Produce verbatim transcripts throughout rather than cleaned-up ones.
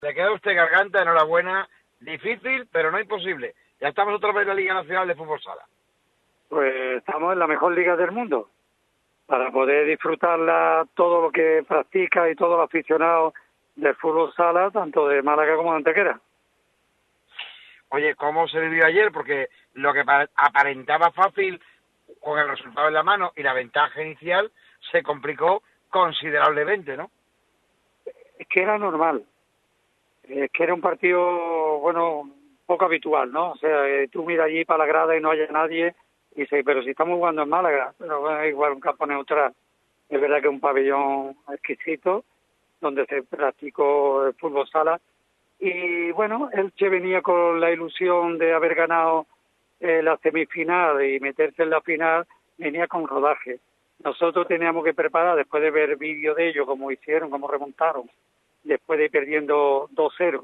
Le queda a usted garganta, enhorabuena. Difícil, pero no imposible. Ya estamos otra vez en la Liga Nacional de Fútbol Sala. Pues estamos en la mejor liga del mundo. Para poder disfrutarla todo lo que practica y todo el aficionado del fútbol sala, tanto de Málaga como de Antequera. Oye, ¿cómo se vivió ayer? Porque lo que aparentaba fácil con el resultado en la mano y la ventaja inicial se complicó considerablemente, ¿no? Es que era normal. Es que era un partido, bueno, poco habitual, ¿no? O sea, eh, tú miras allí para la grada y no haya nadie y dices, pero si estamos jugando en Málaga, pero bueno, es igual un campo neutral. Es verdad que es un pabellón exquisito donde se practicó el fútbol sala. Y bueno, Elche venía con la ilusión de haber ganado eh, la semifinal y meterse en la final, venía con rodaje. Nosotros teníamos que preparar, después de ver vídeos de ellos, cómo hicieron, cómo remontaron, después de ir perdiendo dos cero.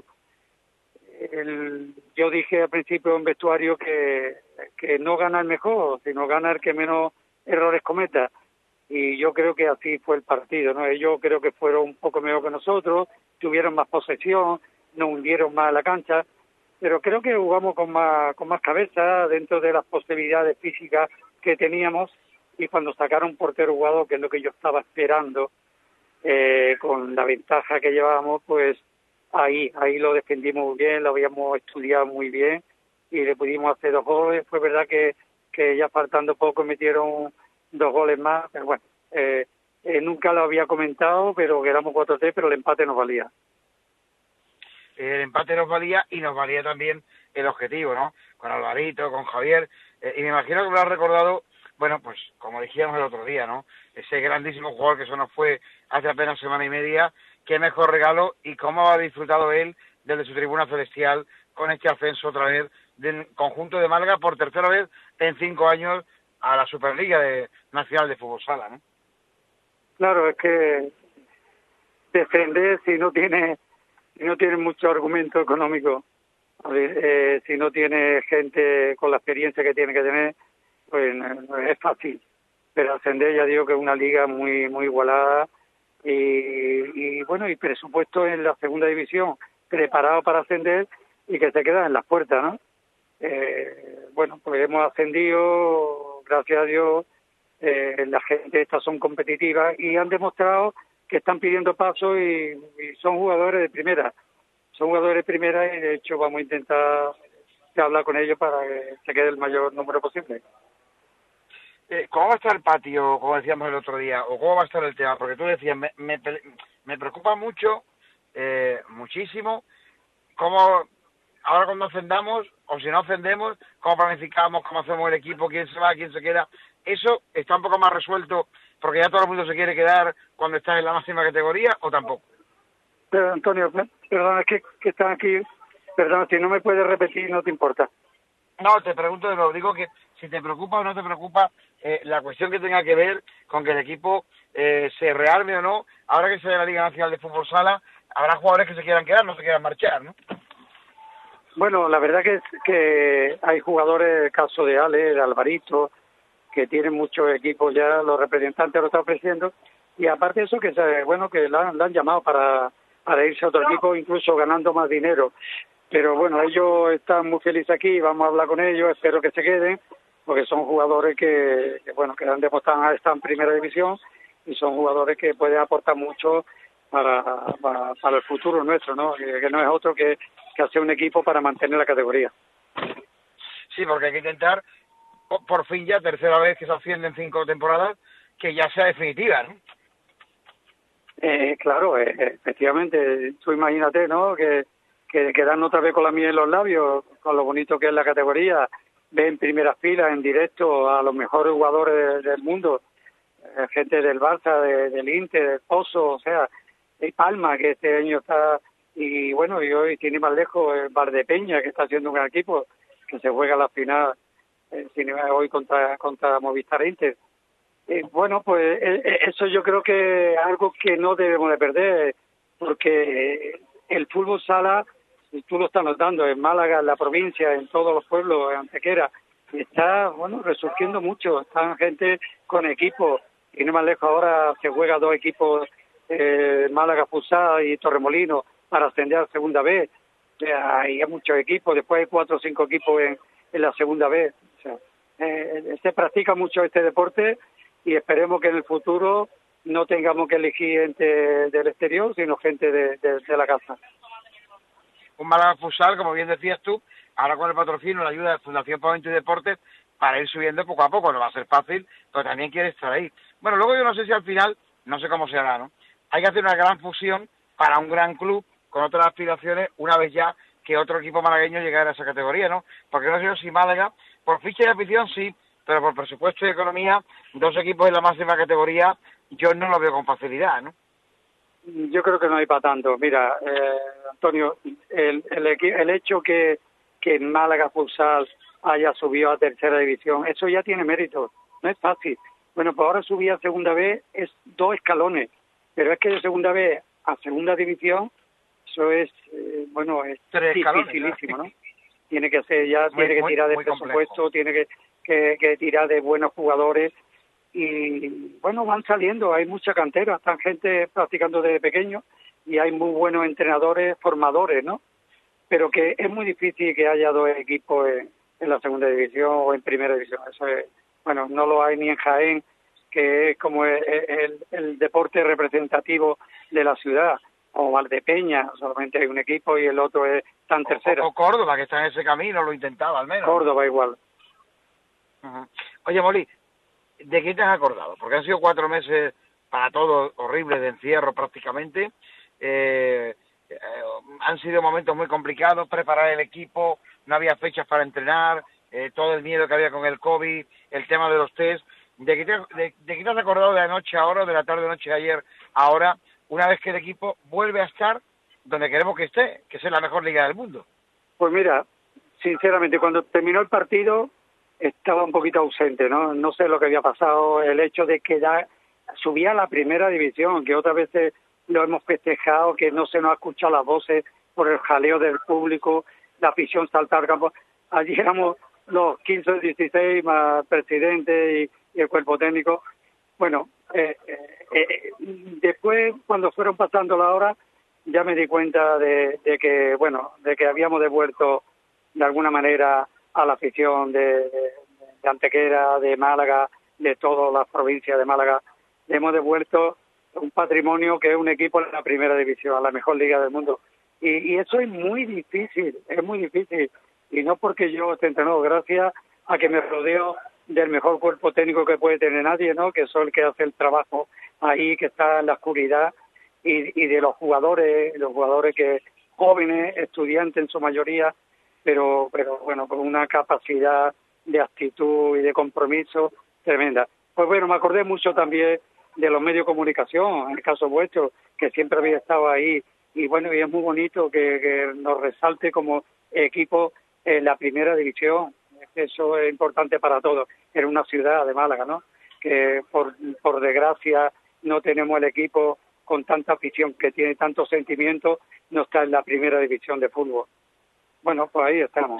El, yo dije al principio en vestuario que, que no gana el mejor, sino gana el que menos errores cometa. Y yo creo que así fue el partido, ¿no? Ellos creo que fueron un poco mejor que nosotros, tuvieron más posesión, nos hundieron más la cancha, pero creo que jugamos con más, con más cabeza dentro de las posibilidades físicas que teníamos, y cuando sacaron portero jugador, que es lo que yo estaba esperando, eh, con la ventaja que llevábamos, pues ahí, ahí lo defendimos muy bien, lo habíamos estudiado muy bien y le pudimos hacer dos goles. Fue verdad que, que ya faltando poco metieron dos goles más, pero bueno, eh, eh, nunca lo había comentado, pero quedamos cuatro tres, pero el empate nos valía. El empate nos valía y nos valía también el objetivo, ¿no? Con Alvarito, con Javier, eh, y me imagino que me lo has recordado, bueno, pues como dijimos el otro día, ¿no? Ese grandísimo jugador que se nos fue hace apenas semana y media, qué mejor regalo y cómo ha disfrutado él desde su tribuna celestial con este ascenso otra vez del conjunto de Málaga por tercera vez en cinco años a la Superliga de, Nacional de Fútbol Sala, ¿no? Claro, es que defender si no tiene si no tiene mucho argumento económico, a ver, eh, si no tiene gente con la experiencia que tiene que tener, pues no es fácil. Pero ascender, ya digo que es una liga muy muy igualada y, y bueno, y presupuesto en la segunda división preparado para ascender y que se queda en las puertas, ¿no? Eh, bueno, pues hemos ascendido, gracias a Dios. Eh, la gente estas son competitivas y han demostrado que están pidiendo paso y, y son jugadores de primera, son jugadores de primera y de hecho vamos a intentar hablar con ellos para que se quede el mayor número posible. Eh, ¿Cómo va a estar el patio, como decíamos el otro día, o cómo va a estar el tema? Porque tú decías, me, me, me preocupa mucho, eh, muchísimo, cómo ahora cuando ascendamos, o si no ascendemos, cómo planificamos, cómo hacemos el equipo, quién se va, quién se queda. Eso está un poco más resuelto porque ya todo el mundo se quiere quedar cuando está en la máxima categoría, o tampoco. Pero Antonio, perdón, es que, que están aquí, perdón, si no me puedes repetir, no te importa. No, te pregunto de nuevo, digo que si te preocupa o no te preocupa eh, la cuestión que tenga que ver con que el equipo eh, se rearme o no. Ahora que se ve la Liga Nacional de Fútbol Sala, habrá jugadores que se quieran quedar, no se quieran marchar, ¿no? Bueno, la verdad que es que hay jugadores, el caso de Ale, de Alvarito, que tienen muchos equipos ya, los representantes lo están ofreciendo, y aparte de eso, que se, bueno, que la, la han llamado para, para irse a otro equipo, incluso ganando más dinero. Pero bueno, ellos están muy felices aquí, vamos a hablar con ellos, espero que se queden, porque son jugadores que, que bueno, que han demostrado estar en primera división y son jugadores que pueden aportar mucho para, para, para el futuro nuestro, ¿no? Que, que no es otro que, que hacer un equipo para mantener la categoría. Sí, porque hay que intentar, por fin ya, tercera vez que se asciende en cinco temporadas, que ya sea definitiva, ¿no? Eh, claro, eh, efectivamente, tú imagínate, ¿no? Que, que quedan otra vez con la miel en los labios, con lo bonito que es la categoría, ve en primera fila, en directo, a los mejores jugadores de, del mundo, eh, gente del Barça, de, del Inter, del Pozo, o sea, de Palma, que este año está, y bueno, y hoy tiene más lejos el Valdepeña, que está haciendo un gran equipo, que se juega la final eh, hoy contra, contra Movistar Inter. Eh, bueno, pues eh, eso yo creo que es algo que no debemos de perder, porque el fútbol sala, tú lo estás notando, en Málaga, en la provincia, en todos los pueblos, en Antequera, está, bueno, resurgiendo mucho, están gente con equipos, y no más lejos ahora se juega dos equipos, eh, Málaga Futsal y Torremolinos, para ascender a segunda vez. O sea, hay muchos equipos, después hay cuatro o cinco equipos en, en la segunda vez. O sea, eh, se practica mucho este deporte y esperemos que en el futuro no tengamos que elegir gente del exterior, sino gente de, de, de la casa. Un Málaga Futsal, como bien decías tú, ahora con el patrocinio, la ayuda de Fundación Fomento y Deportes, para ir subiendo poco a poco. No va a ser fácil, pero también quiere estar ahí. Bueno, luego yo no sé si al final, no sé cómo se hará, ¿no? Hay que hacer una gran fusión para un gran club con otras aspiraciones una vez ya que otro equipo malagueño llegara a esa categoría, ¿no? Porque no sé si Málaga, por ficha de afición sí, pero por presupuesto y economía, dos equipos en la máxima categoría, yo no lo veo con facilidad, ¿no? Yo creo que no hay para tanto. Mira, eh, Antonio, el, el, el hecho que, que Málaga Futsal haya subido a tercera división, eso ya tiene mérito, no es fácil. Bueno, pues ahora subir a segunda vez es dos escalones, pero es que de segunda vez a segunda división, eso es, eh, bueno, es dificilísimo, ¿no? Tiene que ser ya, muy, tiene que tirar muy, de muy presupuesto, complejo. Tiene que, que, que tirar de buenos jugadores y, bueno, van saliendo, hay mucha cantera, están gente practicando desde pequeño y hay muy buenos entrenadores, formadores, ¿no? Pero que es muy difícil que haya dos equipos en, en la segunda división o en primera división. Eso es, bueno, no lo hay ni en Jaén, que es como el, el, el deporte representativo de la ciudad, o Valdepeña, solamente hay un equipo y el otro es tan tercera. O, o Córdoba, que está en ese camino, lo intentaba al menos. Córdoba igual. Uh-huh. Oye, Molí, ¿de qué te has acordado? Porque han sido cuatro meses para todos horribles de encierro prácticamente. Eh, eh, han sido momentos muy complicados, preparar el equipo, no había fechas para entrenar, eh, todo el miedo que había con el COVID, el tema de los test. ¿De qué te, de, de qué te has acordado de anoche ahora, de la tarde noche de ayer ahora, una vez que el equipo vuelve a estar donde queremos que esté, que es la mejor liga del mundo? Pues mira, sinceramente, cuando terminó el partido estaba un poquito ausente, ¿no? No sé lo que había pasado, el hecho de que ya subía a la primera división, que otras veces lo hemos festejado, que no se nos ha escuchado las voces por el jaleo del público, la afición saltar al campo. Allí éramos los quince o dieciséis más presidente y, y el cuerpo técnico. Bueno, eh, eh, eh, después, cuando fueron pasando las horas, ya me di cuenta de, de que, bueno, de que habíamos devuelto de alguna manera a la afición de, de, de Antequera, de Málaga, de todas las provincias de Málaga, le hemos devuelto un patrimonio que es un equipo en la primera división, la mejor liga del mundo. Y, y eso es muy difícil, es muy difícil. Y no porque yo esté entrenado, gracias a que me rodeo del mejor cuerpo técnico que puede tener nadie, ¿no? Que son el que hace el trabajo ahí, que está en la oscuridad, y, y de los jugadores, los jugadores que jóvenes, estudiantes en su mayoría, pero, pero bueno, con una capacidad de actitud y de compromiso tremenda. Pues bueno, me acordé mucho también de los medios de comunicación, en el caso vuestro, que siempre había estado ahí, y bueno, y es muy bonito que, que nos resalte como equipo en la primera división. Eso es importante para todos, en una ciudad de Málaga, ¿no? Que por, por desgracia no tenemos el equipo con tanta afición, que tiene tanto sentimiento, no está en la primera división de fútbol. Bueno, pues ahí estamos.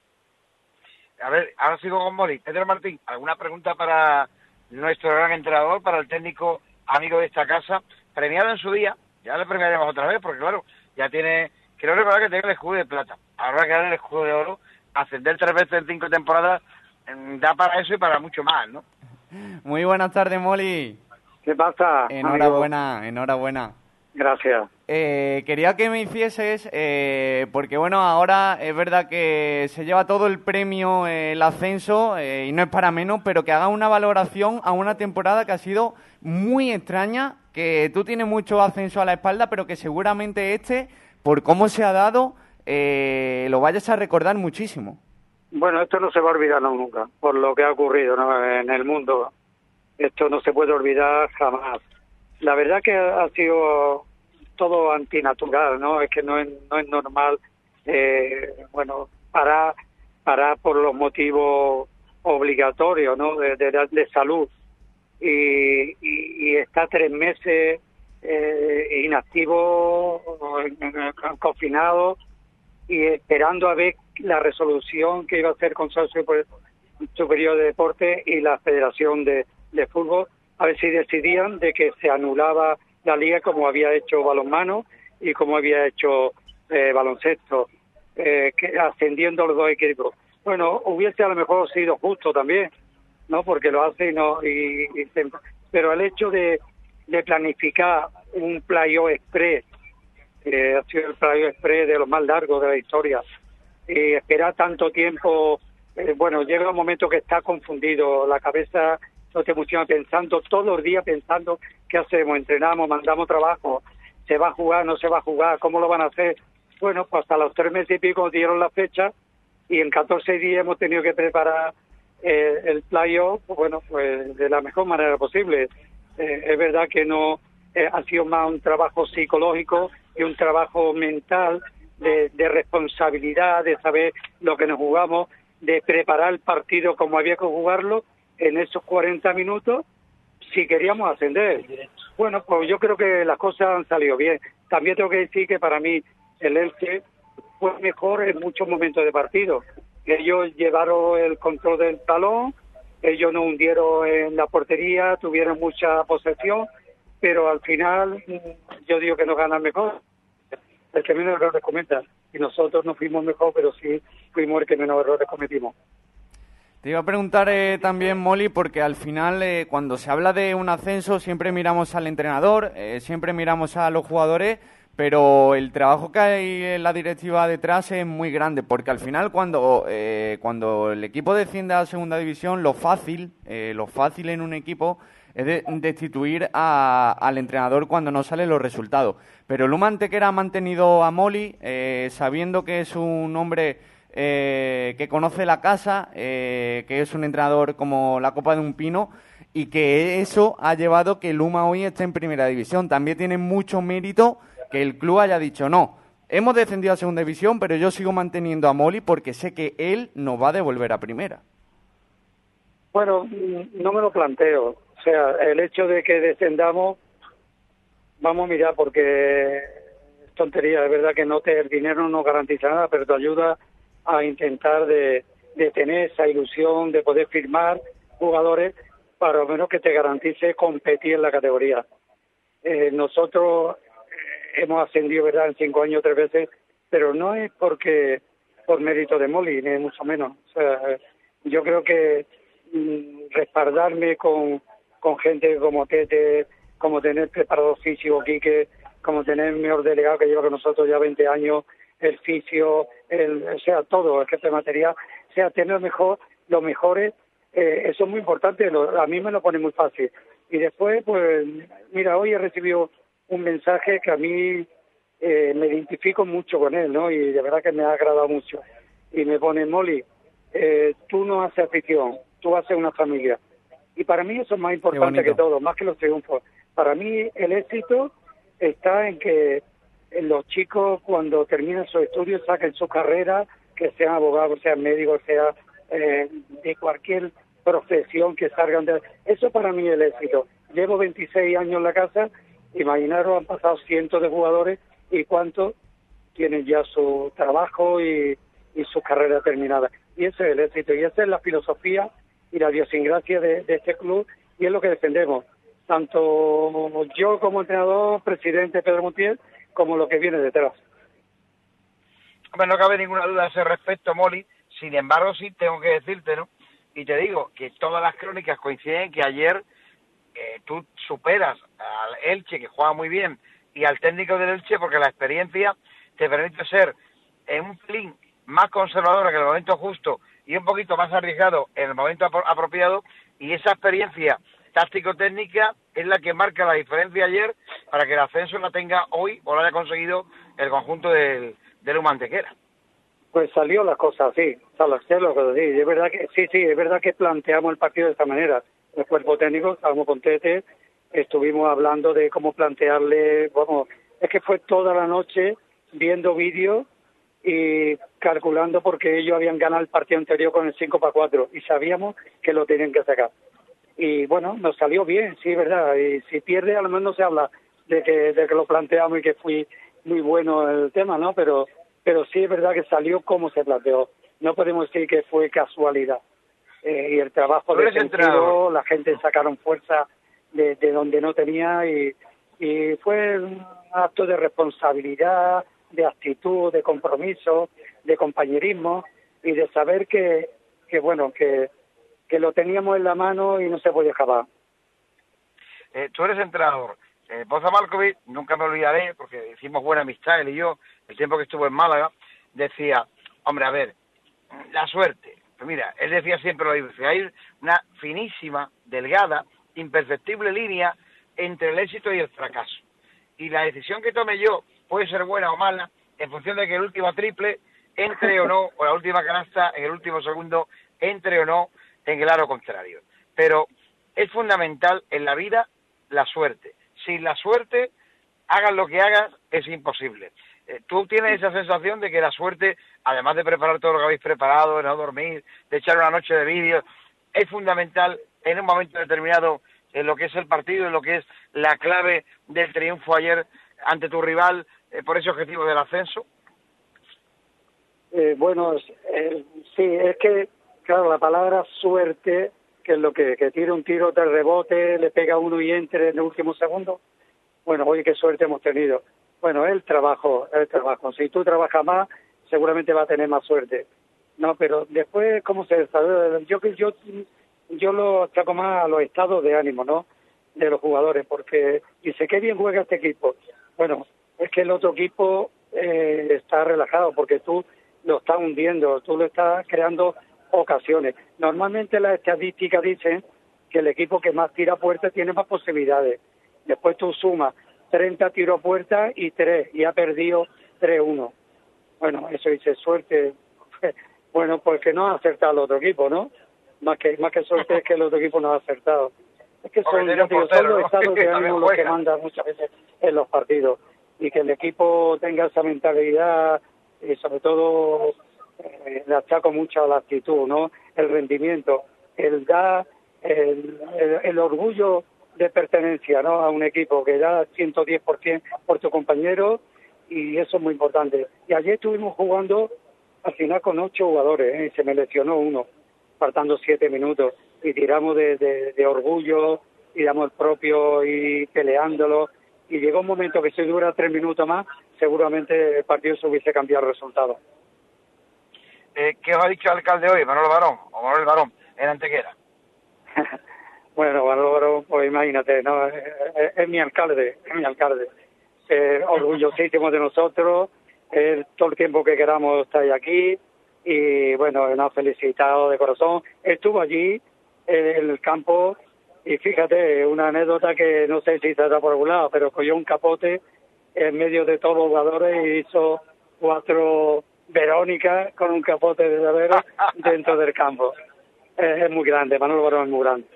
A ver, ahora sigo con Molí. Pedro Martín, ¿alguna pregunta para nuestro gran entrenador, para el técnico amigo de esta casa, premiado en su día? Ya le premiaremos otra vez, porque claro, ya tiene, quiero recordar que tiene el escudo de plata, ahora que darle el escudo de oro, ascender tres veces en cinco temporadas, da para eso y para mucho más, ¿no? Muy buenas tardes, Molí. ¿Qué pasa? Enhorabuena, amigo? enhorabuena. Gracias. Eh, quería que me hicieses, eh, porque bueno, ahora es verdad que se lleva todo el premio, eh, el ascenso, eh, y no es para menos, pero que haga una valoración a una temporada que ha sido muy extraña, que tú tienes mucho ascenso a la espalda, pero que seguramente este, por cómo se ha dado, eh, lo vayas a recordar muchísimo. Bueno, esto no se va a olvidar nunca, por lo que ha ocurrido, ¿no?, en el mundo. Esto no se puede olvidar jamás. La verdad que ha sido todo antinatural, ¿no? Es que no es, no es normal, eh, bueno, parar, parar por los motivos obligatorios, ¿no?, de, de, de salud. Y, y, y está tres meses eh, inactivo, confinado, y esperando a ver la resolución que iba a hacer el Consorcio Superior de Deporte y la Federación de, de Fútbol, a ver si decidían de que se anulaba la liga como había hecho balonmano y como había hecho eh, baloncesto, eh, que, ascendiendo los dos equipos. Bueno, hubiese a lo mejor sido justo también, ¿no? Porque lo hace y no... Y, y se, pero el hecho de, de planificar un playoff express, que ha sido el playoff express de los más largos de la historia, y esperar tanto tiempo, eh, bueno, llega un momento que está confundido, la cabeza no te funciona, pensando todos los días, pensando qué hacemos, entrenamos, mandamos trabajo, se va a jugar, no se va a jugar, cómo lo van a hacer. Bueno, pues hasta los tres meses y pico nos dieron la fecha y en catorce días hemos tenido que preparar eh, el playoff, pues bueno, pues de la mejor manera posible. Eh, es verdad que no eh, ha sido más un trabajo psicológico y un trabajo mental de, de responsabilidad, de saber lo que nos jugamos, de preparar el partido como había que jugarlo en esos cuarenta minutos si queríamos ascender. Bueno, pues yo creo que las cosas han salido bien. También tengo que decir que para mí el Elche fue mejor en muchos momentos de partido. Ellos llevaron el control del balón, ellos no hundieron en la portería, tuvieron mucha posesión, pero al final yo digo que nos ganan mejor. El que menos errores cometa. Y nosotros no fuimos mejor, pero sí fuimos el que menos errores cometimos. Te iba a preguntar eh, también, Molly, porque al final eh, cuando se habla de un ascenso siempre miramos al entrenador, eh, siempre miramos a los jugadores, pero el trabajo que hay en la directiva detrás es muy grande, porque al final cuando eh, cuando el equipo desciende a la segunda división, lo fácil, eh, lo fácil en un equipo es de, destituir a, al entrenador cuando no salen los resultados. Pero Luma Antequera ha mantenido a Molly, eh, sabiendo que es un hombre eh, que conoce la casa, eh, que es un entrenador como la copa de un pino, y que eso ha llevado que Luma hoy esté en primera división. También tiene mucho mérito que el club haya dicho no, hemos descendido a segunda división, pero yo sigo manteniendo a Molly porque sé que él nos va a devolver a primera. Bueno, no me lo planteo. O sea, el hecho de que descendamos, vamos a mirar, porque es tontería, es verdad que no te, el dinero no garantiza nada, pero te ayuda a intentar de, de tener esa ilusión de poder firmar jugadores para lo menos que te garantice competir en la categoría. Eh, nosotros hemos ascendido, ¿verdad?, en cinco años tres veces, pero no es porque por mérito de Molly, ni mucho menos. O sea, yo creo que mm, respaldarme con, con gente como Tete, como tener preparador físico Quique, como tener el mejor delegado que lleva con nosotros ya veinte años, el fisio, el, o sea, todo, el jefe de material, o sea, tener mejor, los mejores, eh, eso es muy importante, lo, a mí me lo pone muy fácil. Y después, pues, mira, hoy he recibido un mensaje que a mí eh, me identifico mucho con él, ¿no? Y de verdad que me ha agradado mucho. Y me pone, Molly, eh, tú no haces afición, tú haces una familia. Y para mí eso es más importante que todo, más que los triunfos. Para mí el éxito está en que los chicos cuando terminan sus estudios saquen su carrera, que sean abogados, sean médicos, sea eh, de cualquier profesión que salgan de... Eso para mí es el éxito. Llevo veintiséis años en la casa. Imaginaros, han pasado cientos de jugadores y cuántos tienen ya su trabajo y, y su carrera terminada. Y ese es el éxito, y esa es la filosofía y la idiosincrasia de, de este club, y es lo que defendemos. Tanto yo como entrenador, presidente Pedro Montiel, como lo que viene detrás. Bueno, no cabe ninguna duda a ese respecto, Molly. Sin embargo, sí tengo que decirte, ¿no? Y te digo que todas las crónicas coinciden que ayer Eh, tú superas al Elche, que juega muy bien, y al técnico del Elche, porque la experiencia te permite ser en un pelín más conservadora que en el momento justo y un poquito más arriesgado en el momento apro- apropiado, y esa experiencia táctico-técnica es la que marca la diferencia ayer para que el ascenso la tenga hoy o lo haya conseguido el conjunto del, del Luma Antequera. Pues salió la cosa así, o sea, lo sé lo que decís. Es verdad que, sí, sí, es verdad que planteamos el partido de esta manera. El cuerpo técnico, estábamos con Tete, estuvimos hablando de cómo plantearle, vamos, es que fue toda la noche viendo vídeos y calculando porque ellos habían ganado el partido anterior con el cinco para cuatro y sabíamos que lo tenían que sacar. Y bueno, nos salió bien, sí, verdad, y si pierde a lo menos no se habla de que, de que lo planteamos y que fue muy bueno el tema, ¿no? Pero, pero sí es verdad que salió como se planteó. No podemos decir que fue casualidad. Eh, y el trabajo de sentido, la gente sacaron fuerza de, de donde no tenía y, Y fue un acto de responsabilidad, de actitud, de compromiso, de compañerismo y de saber que, que bueno, que, que lo teníamos en la mano y no se podía acabar. Eh, tú eres entrenador. Eh, Boza Malkovich, nunca me olvidaré, porque hicimos buena amistad él y yo, el tiempo que estuvo en Málaga, decía, hombre, a ver, la suerte. Pues mira, él decía siempre lo mismo, hay una finísima, delgada, imperceptible línea entre el éxito y el fracaso. Y la decisión que tome yo puede ser buena o mala en función de que el último triple entre o no, o la última canasta en el último segundo entre o no en el aro contrario. Pero es fundamental en la vida la suerte. Sin la suerte, hagas lo que hagas, es imposible. Eh, tú tienes esa sensación de que la suerte, además de preparar todo lo que habéis preparado, de no dormir, de echar una noche de vídeos, es fundamental en un momento determinado en lo que es el partido, en lo que es la clave del triunfo ayer ante tu rival eh, por ese objetivo del ascenso. Eh, bueno, eh, sí, es que, claro, la palabra suerte, que es lo que, que tira un tiro de rebote, le pega a uno y entre en el último segundo. Bueno, oye, qué suerte hemos tenido. Bueno, el trabajo, el trabajo. Si tú trabajas más, seguramente va a tener más suerte. No, pero después, ¿cómo se desarrolla? Yo que yo, yo lo saco más a los estados de ánimo, ¿no? De los jugadores, porque dice, qué bien juega este equipo. Bueno, es que el otro equipo eh, está relajado, porque tú lo estás hundiendo, tú lo estás creando ocasiones. Normalmente las estadísticas dicen que el equipo que más tira a puerta tiene más posibilidades. Después tú sumas treinta tiros a puerta y tres, y ha perdido tres uno. Bueno, eso dice suerte. Bueno, pues que no ha acertado el otro equipo, ¿no? Más que más que suerte es que el otro equipo no ha acertado. Es que son, digo, portero, son los estados de ánimo los que mandan muchas veces en los partidos. Y que el equipo tenga esa mentalidad y sobre todo eh, le achaco mucho a la actitud, ¿no? El rendimiento, el da, el, el, el orgullo de pertenencia, ¿no? A un equipo que da ciento diez por ciento por tu compañero, y eso es muy importante. Y ayer estuvimos jugando al final con ocho jugadores, ¿eh? Y se me lesionó uno, faltando siete minutos, y tiramos de, de, de orgullo, y damos el propio y peleándolo, y llegó un momento que si dura tres minutos más, seguramente el partido se hubiese cambiado el resultado. Eh, ¿Qué os ha dicho el alcalde hoy, Manolo Barón, o Manuel Barón, en Antequera? Bueno, Manolo Barón, pues imagínate, no, es, es, es mi alcalde, es mi alcalde. Eh, orgullosísimo de nosotros, eh, todo el tiempo que queramos estar aquí, y bueno, nos ha felicitado de corazón. Estuvo allí en el campo, y fíjate, una anécdota que no sé si se da por algún lado, pero cogió un capote en medio de todos los jugadores y hizo cuatro Verónicas con un capote de llavero dentro del campo. Es, es muy grande, Manolo Barón es muy grande.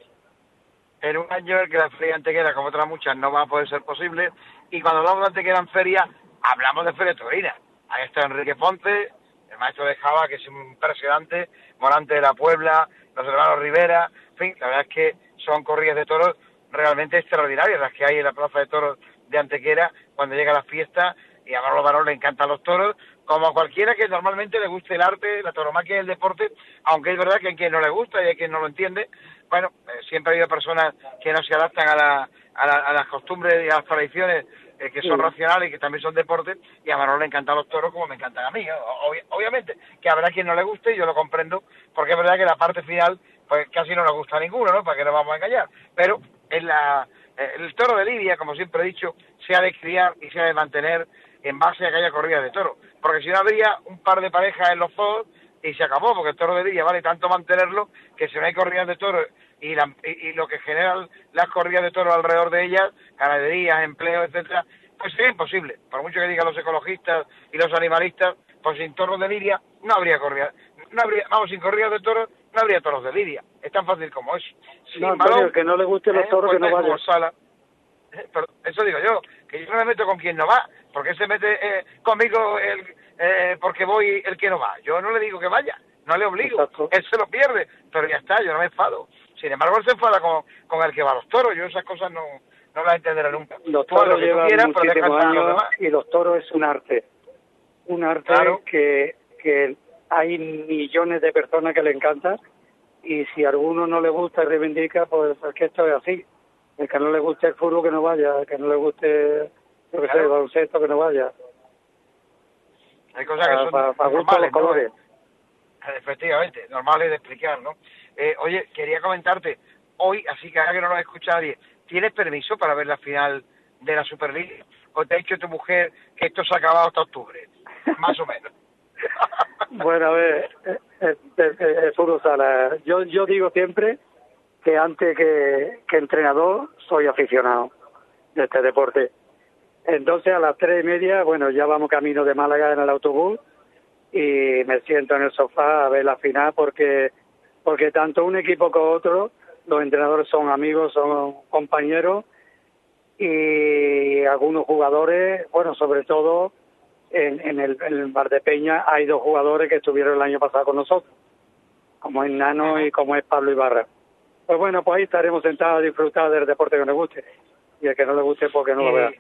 En un año en el que la feria de Antequera, como otras muchas, no va a poder ser posible, y cuando hablamos de Antequera en feria, hablamos de feria taurina. Ahí está Enrique Ponce, el maestro de Java, que es impresionante, Morante de la Puebla, los hermanos Rivera, en fin, la verdad es que son corridas de toros realmente extraordinarias las que hay en la plaza de toros de Antequera cuando llega la fiesta, y a Manolo Barón le encantan los toros, como a cualquiera que normalmente le guste el arte, la tauromaquia y el deporte, aunque es verdad que hay quien no le gusta y hay quien no lo entiende. Bueno, eh, siempre ha habido personas que no se adaptan a, la, a, la, a las costumbres y a las tradiciones eh, que son sí. racionales y que también son deportes, y a Manolo le encantan los toros como me encantan a mí, ¿no? Ob- obviamente, que habrá quien no le guste, y yo lo comprendo, porque es verdad que la parte final, pues casi no nos gusta a ninguno, ¿no? Para que nos vamos a engañar, pero en la, eh, el toro de Lidia, como siempre he dicho, se ha de criar y se ha de mantener en base a que haya corridas de toros, porque si no habría un par de parejas en los zoos y se acabó, porque el toro de Lidia vale tanto mantenerlo que si no hay corridas de toros y, la, y, y lo que generan las corridas de toros alrededor de ellas, ganaderías, empleos, etcétera, pues sería imposible. Por mucho que digan los ecologistas y los animalistas, pues sin toros de Lidia no habría corridas, no habría, vamos, sin corridas de toros no habría toros de Lidia. Es tan fácil como eso. Sin no, balón, el que no le guste los toros, eh, que no vaya. Sala, eh, pero eso digo yo, que yo no me meto con quien no va, porque se mete eh, conmigo el, eh, porque voy el que no va. Yo no le digo que vaya, no le obligo. Exacto. Él se lo pierde, pero ya está, yo no me enfado. Sin embargo, él se enfada con, con el que va a los toros. Yo esas cosas no, no las entenderé nunca. Los toros llevan quieras, muchísimos años y los toros es un arte. Un arte claro. que, que hay millones de personas que le encantan, y si a alguno no le gusta y reivindica, pues es que esto es así. El que no le guste el fútbol, que no vaya. El que no le guste, yo que sé, el baloncesto, que no vaya. Hay cosas que son para, para normales, los colores. ¿no? Efectivamente, normales de explicar, ¿no? Eh, oye, quería comentarte, hoy, así que ahora que no lo escucha nadie, ¿tienes permiso para ver la final de la Superliga? ¿O te ha dicho tu mujer que esto se ha acabado hasta octubre? Más o menos. Bueno, a ver, eh, eh, eh, fútbol sala. Yo, yo digo siempre que antes que, que entrenador soy aficionado de este deporte. Entonces a las tres y media, bueno, ya vamos camino de Málaga en el autobús y me siento en el sofá a ver la final porque porque tanto un equipo como otro, los entrenadores son amigos, son compañeros y algunos jugadores, bueno, sobre todo en, en, el, en el Valdepeña hay dos jugadores que estuvieron el año pasado con nosotros, como es Nano y como es Pablo Ibarra. Pues bueno, pues ahí estaremos sentados a disfrutar del deporte que nos guste y el que no le guste porque no y, lo vea.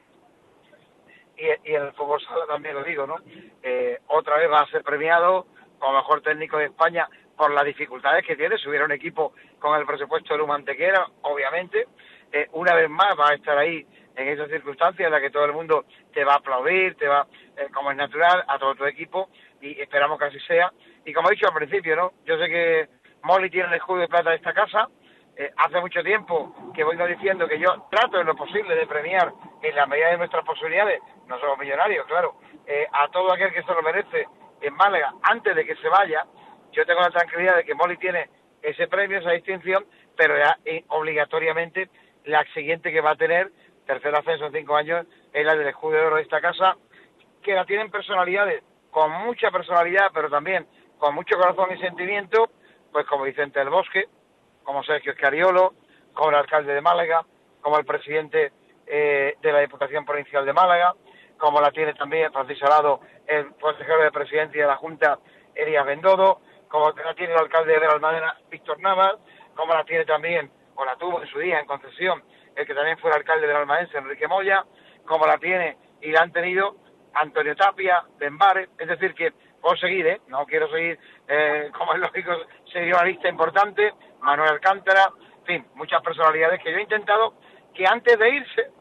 Y, y en el fútbol sala también lo digo, ¿no? Eh, otra vez va a ser premiado como mejor técnico de España por las dificultades que tiene. Si hubiera un equipo con el presupuesto de Luma Antequera, obviamente, eh, una vez más va a estar ahí en esas circunstancias en las que todo el mundo te va a aplaudir, te va, eh, como es natural, a todo tu equipo, y esperamos que así sea. Y como he dicho al principio, ¿no? Yo sé que Molly tiene el escudo de plata de esta casa. Eh, hace mucho tiempo que vengo diciendo que yo trato en lo posible de premiar en la medida de nuestras posibilidades, no somos millonarios, claro, eh, a todo aquel que se lo merece en Málaga antes de que se vaya. Yo tengo la tranquilidad de que Molly tiene ese premio, esa distinción, pero ya eh, obligatoriamente la siguiente que va a tener, tercer ascenso en cinco años, es la del escudo de oro de esta casa, que la tienen personalidades con mucha personalidad, pero también con mucho corazón y sentimiento, pues como Vicente del Bosque, como Sergio Escariolo, como el alcalde de Málaga, como el presidente eh, de la Diputación Provincial de Málaga, como la tiene también Francisco Salado, el consejero de Presidencia de la Junta, Elías Bendodo, como la tiene el alcalde de Benalmádena, Víctor Navas, como la tiene también, o la tuvo en su día en concesión, el que también fue el alcalde de Benalmádena, Enrique Moya, como la tiene y la han tenido Antonio Tapia, Benbares, es decir que puedo seguir, ¿eh? No quiero seguir, eh, como es lógico, seguir una lista importante, Manuel Alcántara, en fin, muchas personalidades que yo he intentado que antes de irse,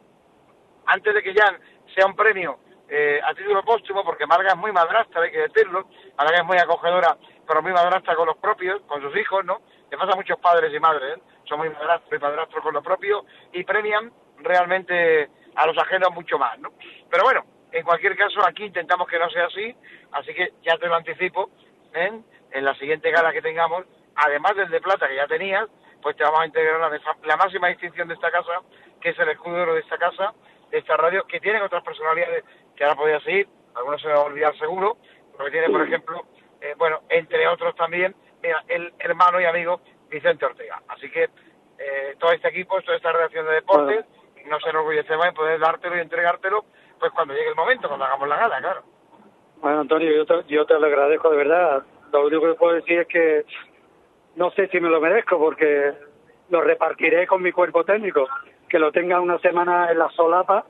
antes de que ya sea un premio eh, a título póstumo, porque Málaga es muy madrastra, hay que decirlo, Málaga es muy acogedora, pero muy madrastra con los propios, con sus hijos, ¿no? Le pasa a muchos padres y madres, ¿eh? Son muy madrastros y padrastros con los propios y premian realmente a los ajenos mucho más, ¿no? Pero bueno, en cualquier caso, aquí intentamos que no sea así, así que ya te lo anticipo, ¿eh? En la siguiente gala que tengamos, además del de plata que ya tenías, pues te vamos a integrar la, la máxima distinción de esta casa, que es el escudo de oro de esta casa, de esta radio, que tienen otras personalidades que ahora podía seguir, algunos se me van a olvidar seguro, porque tiene, por ejemplo, eh, bueno, entre otros también, mira, el hermano y amigo Vicente Ortega. Así que eh, todo este equipo, toda esta redacción de deportes, bueno, no se enorgullecemos de poder dártelo y entregártelo, pues cuando llegue el momento, cuando hagamos la gala, claro. Bueno, Antonio, yo te, yo te lo agradezco de verdad. Lo único que puedo decir es que no sé si me lo merezco, porque lo repartiré con mi cuerpo técnico, que lo tenga una semana en la solapa,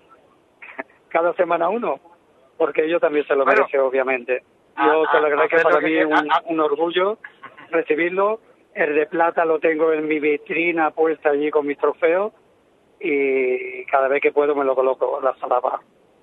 cada semana uno, porque ellos también se lo bueno, merecen, obviamente. Yo a, te lo agradezco, a, para mí es un, un orgullo recibirlo. El de plata lo tengo en mi vitrina puesta allí con mis trofeos y cada vez que puedo me lo coloco en la solapa.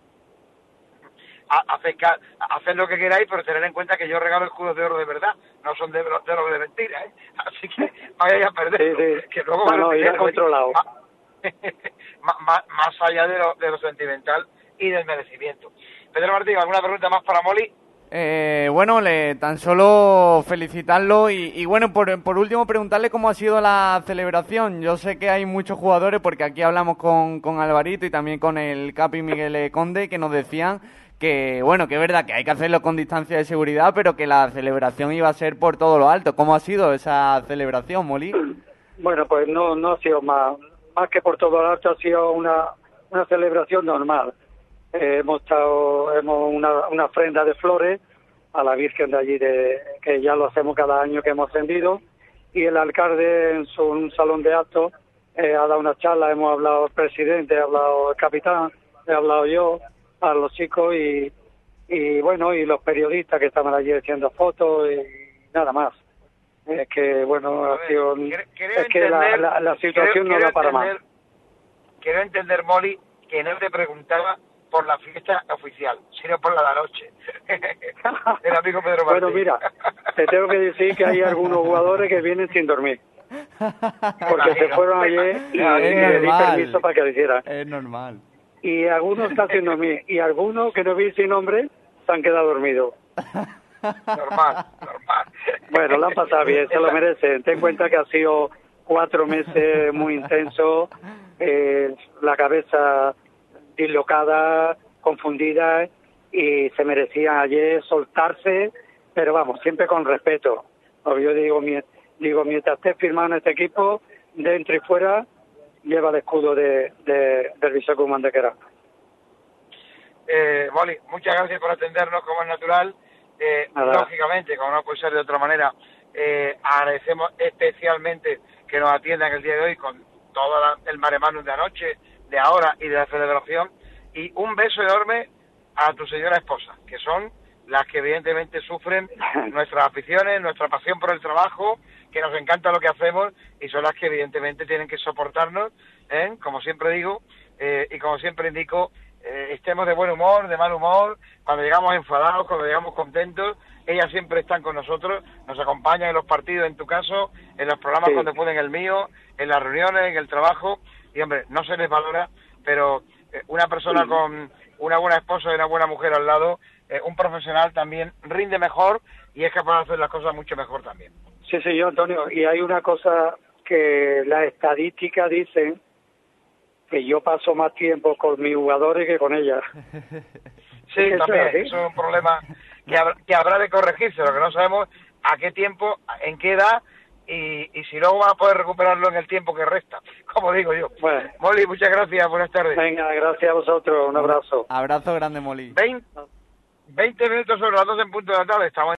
Haced hacer lo que queráis, pero tener en cuenta que yo regalo escudos de oro de verdad, no son de, de oro de mentira, ¿eh? Así que vaya a perder, sí, sí. que luego no, van a tener, no, controlado. Más, más, más allá de lo, de lo sentimental y del merecimiento. Pedro Martín, ¿alguna pregunta más para Molly? Eh, bueno, le, tan solo felicitarlo y, y bueno, por, por último preguntarle cómo ha sido la celebración. Yo sé que hay muchos jugadores, porque aquí hablamos con, con Alvarito y también con el Capi Miguel Conde, que nos decían que, bueno, que es verdad que hay que hacerlo con distancia de seguridad, pero que la celebración iba a ser por todo lo alto. ¿Cómo ha sido esa celebración, Molí? Bueno, pues no, no ha sido más, más que por todo lo alto, ha sido una, una celebración normal. Eh, hemos estado, hemos una, una ofrenda de flores a la Virgen de allí, de, que ya lo hacemos cada año que hemos ascendido, y el alcalde en su un salón de actos eh, ha dado una charla, hemos hablado el presidente, ha hablado el capitán, he hablado yo, a los chicos y, y bueno, y los periodistas que estaban allí haciendo fotos y nada más. Es que, bueno, ha sido, quiero, quiero es que entender, la, la, la situación quiero, no da para entender, más. quiero entender, Molly, que no te preguntaba por la fiesta oficial, sino por la de la noche. El amigo Pedro Martín. Bueno, mira, te tengo que decir que hay algunos jugadores que vienen sin dormir. Porque se fueron ayer y le di permiso para que lo hicieran. Es normal. Y algunos están sin dormir. Y algunos que no vi sin nombre se han quedado dormidos. Normal, normal. Bueno, lo han pasado bien, se lo merecen. Ten en cuenta que ha sido cuatro meses muy intensos, eh, la cabeza dislocada, confundida, y se merecían ayer soltarse, pero vamos, siempre con respeto. Yo digo, digo mientras estés firmando en este equipo, dentro y fuera, lleva el escudo de, de, del Visoko Mantequera. Eh, Molly, muchas gracias por atendernos como es natural. Eh, lógicamente, como no puede ser de otra manera, eh, agradecemos especialmente que nos atiendan el día de hoy con todo la, el mare magnum de anoche, de ahora y de la celebración, y un beso enorme a tu señora esposa, que son las que evidentemente sufren nuestras aficiones, nuestra pasión por el trabajo, que nos encanta lo que hacemos, y son las que evidentemente tienen que soportarnos, ¿eh? Como siempre digo, eh, y como siempre indico, eh, estemos de buen humor, de mal humor, cuando llegamos enfadados, cuando llegamos contentos, ellas siempre están con nosotros, nos acompañan en los partidos, en tu caso, en los programas sí. Cuando pueden, el mío, en las reuniones, en el trabajo, y hombre, no se les valora, pero eh, una persona sí. con una buena esposa y una buena mujer al lado, eh, un profesional también rinde mejor y es capaz de hacer las cosas mucho mejor también. Sí, sí, yo, Antonio, y hay una cosa que las estadísticas dicen, que yo paso más tiempo con mis jugadores que con ellas. Sí, ¿Es también, eso, eso es un problema que habrá, que habrá de corregirse, lo que no sabemos a qué tiempo, en qué edad, y, y si no va a poder recuperarlo en el tiempo que resta, como digo yo. Bueno. Molly, muchas gracias, buenas tardes. Venga, gracias a vosotros, un abrazo. Abrazo grande, Molly. veinte minutos sobre las dos en punto de la tarde, estamos